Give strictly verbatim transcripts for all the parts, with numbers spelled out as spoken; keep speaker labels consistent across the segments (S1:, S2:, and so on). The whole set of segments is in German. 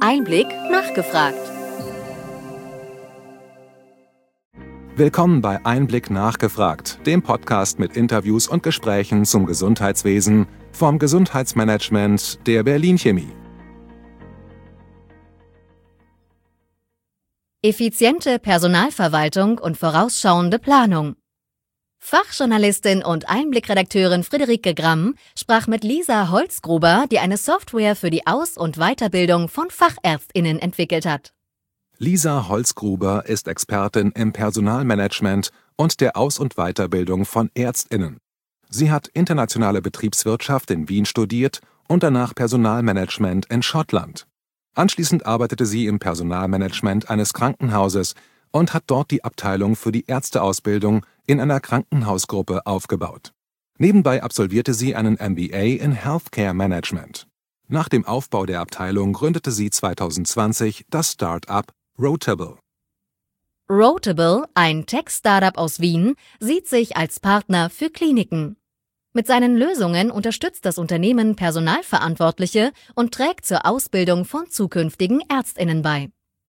S1: Einblick nachgefragt.
S2: Willkommen bei Einblick nachgefragt, dem Podcast mit Interviews und Gesprächen zum Gesundheitswesen vom Gesundheitsmanagement der Berlin Chemie.
S1: Effiziente Personalverwaltung und vorausschauende Planung. Fachjournalistin und Einblick-Redakteurin Friederike Gramm sprach mit Lisa Holzgruber, die eine Software für die Aus- und Weiterbildung von FachärztInnen entwickelt hat.
S2: Lisa Holzgruber ist Expertin im Personalmanagement und der Aus- und Weiterbildung von ÄrztInnen. Sie hat internationale Betriebswirtschaft in Wien studiert und danach Personalmanagement in Schottland. Anschließend arbeitete sie im Personalmanagement eines Krankenhauses und hat dort die Abteilung für die Ärzteausbildung in einer Krankenhausgruppe aufgebaut. Nebenbei absolvierte sie einen M B A in Healthcare Management. Nach dem Aufbau der Abteilung gründete sie zwanzig zwanzig das Start-up Rotable.
S1: Rotable, ein Tech-Startup aus Wien, sieht sich als Partner für Kliniken. Mit seinen Lösungen unterstützt das Unternehmen Personalverantwortliche und trägt zur Ausbildung von zukünftigen ÄrztInnen bei.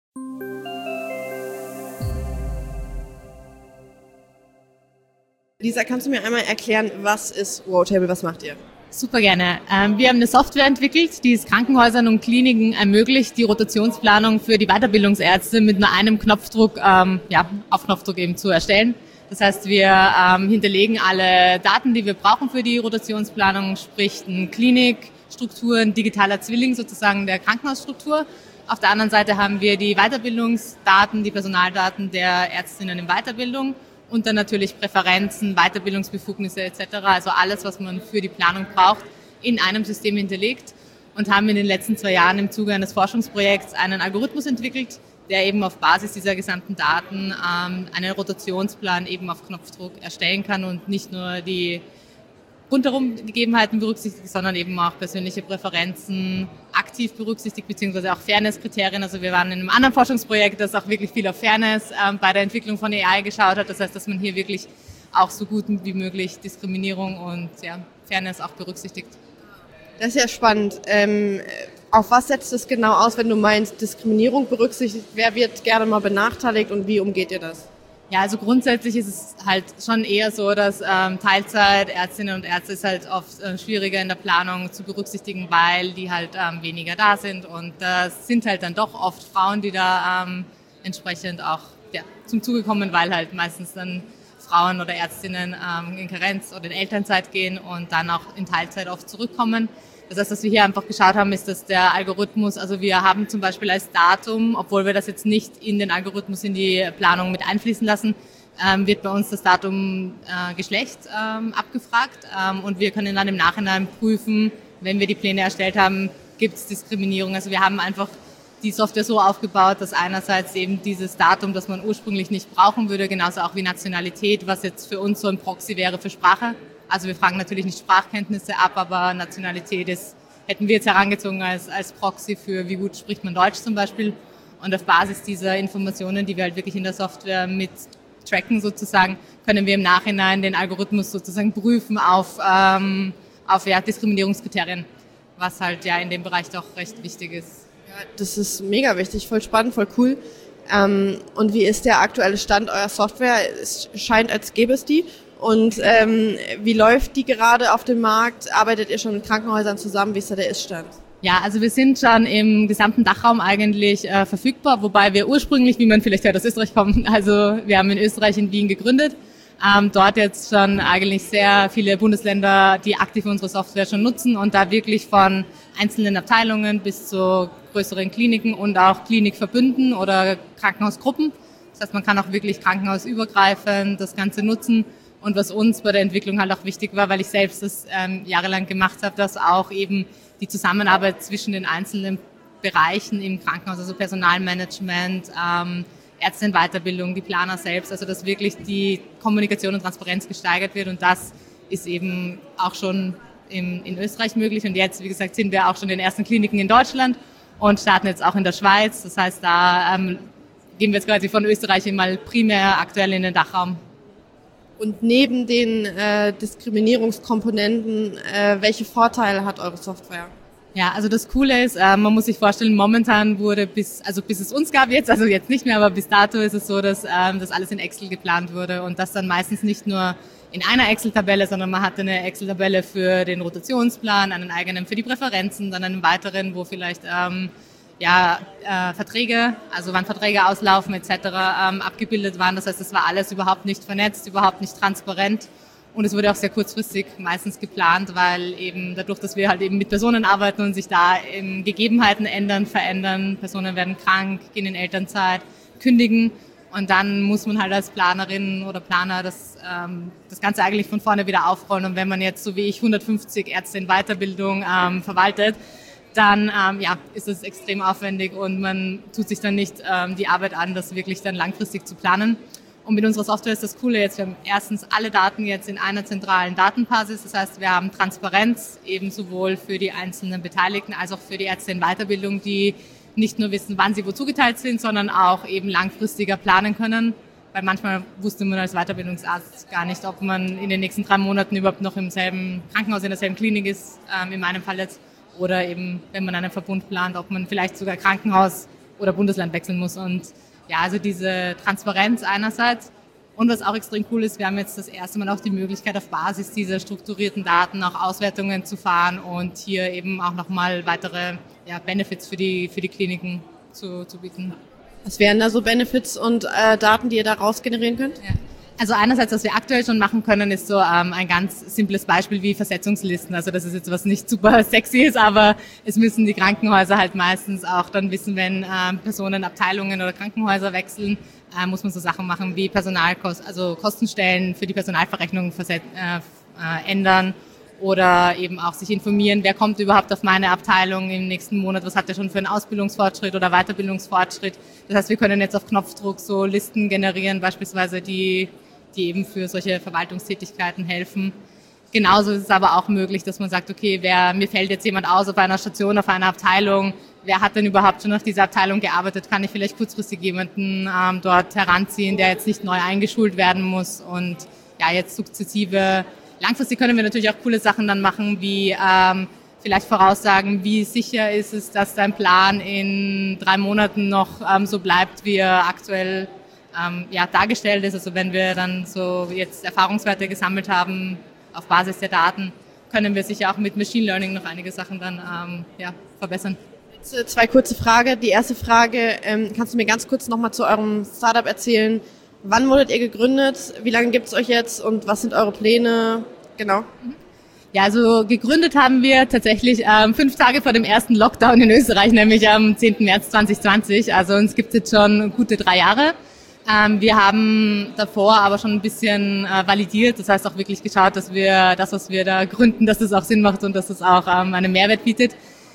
S3: Lisa, kannst du mir einmal erklären, was ist Rotable, was macht ihr?
S4: Super gerne. Wir haben eine Software entwickelt, die es Krankenhäusern und Kliniken ermöglicht, die Rotationsplanung für die Weiterbildungsärzte mit nur einem Knopfdruck, ähm, ja, auf Knopfdruck eben zu erstellen. Das heißt, wir ähm, hinterlegen alle Daten, die wir brauchen für die Rotationsplanung, sprich eine Klinikstruktur, ein digitaler Zwilling sozusagen der Krankenhausstruktur. Auf der anderen Seite haben wir die Weiterbildungsdaten, die Personaldaten der Ärztinnen in Weiterbildung und dann natürlich Präferenzen, Weiterbildungsbefugnisse et cetera. Also alles, was man für die Planung braucht, in einem System hinterlegt und haben in den letzten zwei Jahren im Zuge eines Forschungsprojekts einen Algorithmus entwickelt, der eben auf Basis dieser gesamten Daten ähm, einen Rotationsplan eben auf Knopfdruck erstellen kann und nicht nur die rundherum Gegebenheiten berücksichtigt, sondern eben auch persönliche Präferenzen aktiv berücksichtigt, beziehungsweise auch Fairness-Kriterien. Also wir waren in einem anderen Forschungsprojekt, das auch wirklich viel auf Fairness ähm, bei der Entwicklung von A I geschaut hat. Das heißt, dass man hier wirklich auch so gut wie möglich Diskriminierung und ja, Fairness auch berücksichtigt.
S3: Das ist ja spannend. Ähm, auf was setzt es genau aus, wenn du meinst, Diskriminierung berücksichtigt? Wer wird gerne mal benachteiligt und wie umgeht ihr das?
S4: Ja, also grundsätzlich ist es halt schon eher so, dass ähm, Teilzeit, Ärztinnen und Ärzte ist halt oft äh, schwieriger in der Planung zu berücksichtigen, weil die halt ähm, weniger da sind und das äh, sind halt dann doch oft Frauen, die da ähm, entsprechend auch ja, zum Zuge kommen, weil halt meistens dann Frauen oder Ärztinnen ähm, in Karenz oder in Elternzeit gehen und dann auch in Teilzeit oft zurückkommen. Das heißt, was wir hier einfach geschaut haben, ist, dass der Algorithmus, also wir haben zum Beispiel als Datum, obwohl wir das jetzt nicht in den Algorithmus, in die Planung mit einfließen lassen, ähm, wird bei uns das Datum äh, Geschlecht ähm, abgefragt ähm, und wir können dann im Nachhinein prüfen, wenn wir die Pläne erstellt haben, gibt es Diskriminierung. Also wir haben einfach die Software so aufgebaut, dass einerseits eben dieses Datum, das man ursprünglich nicht brauchen würde, genauso auch wie Nationalität, was jetzt für uns so ein Proxy wäre für Sprache. Also wir fragen natürlich nicht Sprachkenntnisse ab, aber Nationalität ist, hätten wir jetzt herangezogen als, als Proxy für, wie gut spricht man Deutsch zum Beispiel. Und auf Basis dieser Informationen, die wir halt wirklich in der Software mit tracken sozusagen, können wir im Nachhinein den Algorithmus sozusagen prüfen auf, ähm, auf ja, Diskriminierungskriterien, was halt ja in dem Bereich doch recht wichtig ist.
S3: Ja, das ist mega wichtig, voll spannend, voll cool. Ähm, und wie ist der aktuelle Stand eurer Software? Es scheint, als gäbe es die. Und ähm, wie läuft die gerade auf dem Markt? Arbeitet ihr schon mit Krankenhäusern zusammen? Wie ist da der Ist-Stand?
S4: Ja, also wir sind schon im gesamten Dachraum eigentlich äh, verfügbar, wobei wir ursprünglich, wie man vielleicht hört, aus Österreich kommen. Also wir haben in Österreich in Wien gegründet. Ähm, dort jetzt schon eigentlich sehr viele Bundesländer, die aktiv unsere Software schon nutzen und da wirklich von einzelnen Abteilungen bis zu größeren Kliniken und auch Klinikverbünden oder Krankenhausgruppen. Das heißt, man kann auch wirklich krankenhausübergreifend das Ganze nutzen. Und was uns bei der Entwicklung halt auch wichtig war, weil ich selbst das ähm, jahrelang gemacht habe, dass auch eben die Zusammenarbeit zwischen den einzelnen Bereichen im Krankenhaus, also Personalmanagement, ähm, Ärztinnenweiterbildung, die Planer selbst, also dass wirklich die Kommunikation und Transparenz gesteigert wird und das ist eben auch schon im, in Österreich möglich und jetzt, wie gesagt, sind wir auch schon in den ersten Kliniken in Deutschland und starten jetzt auch in der Schweiz, das heißt, da ähm, gehen wir jetzt quasi von Österreich mal primär aktuell in den Dachraum.
S3: Und neben den äh, Diskriminierungskomponenten, äh, welche Vorteile hat eure Software?
S4: Ja, also das Coole ist, äh, man muss sich vorstellen, momentan wurde bis, also bis es uns gab jetzt, also jetzt nicht mehr, aber bis dato ist es so, dass ähm, das alles in Excel geplant wurde und das dann meistens nicht nur in einer Excel-Tabelle, sondern man hatte eine Excel-Tabelle für den Rotationsplan, einen eigenen für die Präferenzen, dann einen weiteren, wo vielleicht ähm, ja äh, Verträge, also wann Verträge auslaufen et cetera ähm, abgebildet waren. Das heißt, es war alles überhaupt nicht vernetzt, überhaupt nicht transparent. Und es wurde auch sehr kurzfristig meistens geplant, weil eben dadurch, dass wir halt eben mit Personen arbeiten und sich da eben Gegebenheiten ändern, verändern, Personen werden krank, gehen in Elternzeit, kündigen und dann muss man halt als Planerin oder Planer das, ähm, das Ganze eigentlich von vorne wieder aufrollen. Und wenn man jetzt so wie ich hundertfünfzig Ärzte in Weiterbildung ähm, verwaltet, dann ähm, ja, ist es extrem aufwendig und man tut sich dann nicht ähm, die Arbeit an, das wirklich dann langfristig zu planen. Und mit unserer Software ist das Coole jetzt, wir haben erstens alle Daten jetzt in einer zentralen Datenbasis. Das heißt, wir haben Transparenz eben sowohl für die einzelnen Beteiligten als auch für die Ärzte in Weiterbildung, die nicht nur wissen, wann sie wo zugeteilt sind, sondern auch eben langfristiger planen können. Weil manchmal wusste man als Weiterbildungsarzt gar nicht, ob man in den nächsten drei Monaten überhaupt noch im selben Krankenhaus, in derselben Klinik ist, ähm, in meinem Fall jetzt. Oder eben, wenn man einen Verbund plant, ob man vielleicht sogar Krankenhaus oder Bundesland wechseln muss. Und ja, also diese Transparenz einerseits und was auch extrem cool ist, wir haben jetzt das erste Mal auch die Möglichkeit, auf Basis dieser strukturierten Daten auch Auswertungen zu fahren und hier eben auch nochmal weitere ja, Benefits für die, für die Kliniken zu, zu bieten.
S3: Was wären da so Benefits und äh, Daten, die ihr daraus generieren könnt?
S4: Ja. Also einerseits, was wir aktuell schon machen können, ist so ähm, ein ganz simples Beispiel wie Versetzungslisten. Also das ist jetzt was nicht super sexy ist, aber es müssen die Krankenhäuser halt meistens auch dann wissen, wenn ähm, Personen Abteilungen oder Krankenhäuser wechseln, äh, muss man so Sachen machen wie Personalkosten, also Kostenstellen für die Personalverrechnung verset- äh, äh, ändern oder eben auch sich informieren, wer kommt überhaupt auf meine Abteilung im nächsten Monat, was hat er schon für einen Ausbildungsfortschritt oder Weiterbildungsfortschritt. Das heißt, wir können jetzt auf Knopfdruck so Listen generieren, beispielsweise die die eben für solche Verwaltungstätigkeiten helfen. Genauso ist es aber auch möglich, dass man sagt, okay, wer, mir fällt jetzt jemand aus auf einer Station, auf einer Abteilung, wer hat denn überhaupt schon auf dieser Abteilung gearbeitet, kann ich vielleicht kurzfristig jemanden ähm, dort heranziehen, der jetzt nicht neu eingeschult werden muss und ja, jetzt sukzessive, langfristig können wir natürlich auch coole Sachen dann machen, wie ähm, vielleicht voraussagen, wie sicher ist es, dass dein Plan in drei Monaten noch ähm, so bleibt, wie er aktuell Ähm, ja, dargestellt ist. Also wenn wir dann so jetzt Erfahrungswerte gesammelt haben auf Basis der Daten, können wir sicher auch mit Machine Learning noch einige Sachen dann ähm, ja, verbessern.
S3: Jetzt zwei kurze Fragen. Die erste Frage, ähm, kannst du mir ganz kurz nochmal zu eurem Startup erzählen? Wann wurdet ihr gegründet? Wie lange gibt es euch jetzt und was sind eure Pläne? Genau.
S4: Ja, also gegründet haben wir tatsächlich ähm, fünf Tage vor dem ersten Lockdown in Österreich, nämlich am zehnten März zwanzig zwanzig. Also uns gibt es jetzt schon gute drei Jahre. Ähm, wir haben davor aber schon ein bisschen äh, validiert, das heißt auch wirklich geschaut, dass wir das, was wir da gründen, dass das auch Sinn macht und dass es auch ähm, einen Mehrwert bietet.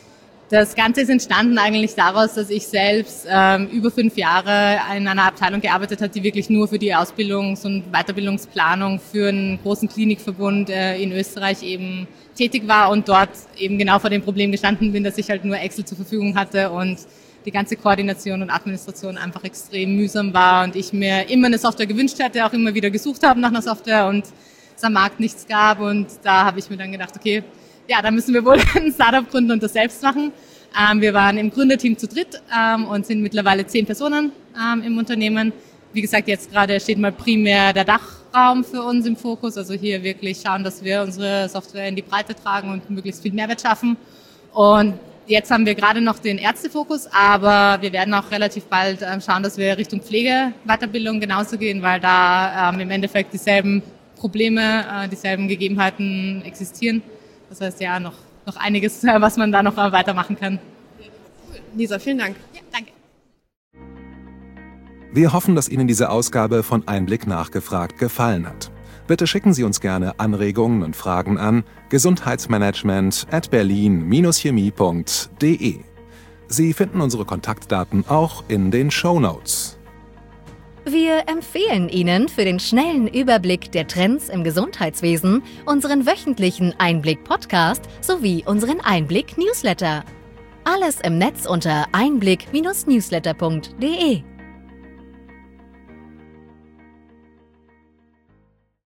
S4: Das Ganze ist entstanden eigentlich daraus, dass ich selbst ähm, über fünf Jahre in einer Abteilung gearbeitet habe, die wirklich nur für die Ausbildungs- und Weiterbildungsplanung für einen großen Klinikverbund äh, in Österreich eben tätig war und dort eben genau vor dem Problem gestanden bin, dass ich halt nur Excel zur Verfügung hatte und die ganze Koordination und Administration einfach extrem mühsam war und ich mir immer eine Software gewünscht hätte, auch immer wieder gesucht habe nach einer Software und es am Markt nichts gab und da habe ich mir dann gedacht, okay, ja, da müssen wir wohl ein Startup gründen und das selbst machen. Ähm, wir waren im Gründerteam zu dritt ähm, und sind mittlerweile zehn Personen ähm, im Unternehmen. Wie gesagt, jetzt gerade steht mal primär der Dachraum für uns im Fokus, also hier wirklich schauen, dass wir unsere Software in die Breite tragen und möglichst viel Mehrwert schaffen. Und jetzt haben wir gerade noch den Ärztefokus, aber wir werden auch relativ bald ähm, schauen, dass wir Richtung Pflegeweiterbildung genauso gehen, weil da ähm, im Endeffekt dieselben Probleme, äh, dieselben Gegebenheiten existieren. Das heißt ja noch, noch einiges, äh, was man da noch äh, weitermachen kann.
S3: Lisa, vielen Dank.
S4: Ja, danke.
S2: Wir hoffen, dass Ihnen diese Ausgabe von Einblick nachgefragt gefallen hat. Bitte schicken Sie uns gerne Anregungen und Fragen an gesundheitsmanagement at berlin dash chemie punkt de. Sie finden unsere Kontaktdaten auch in den Shownotes.
S1: Wir empfehlen Ihnen für den schnellen Überblick der Trends im Gesundheitswesen unseren wöchentlichen Einblick-Podcast sowie unseren Einblick-Newsletter. Alles im Netz unter einblick Bindestrich newsletter punkt de.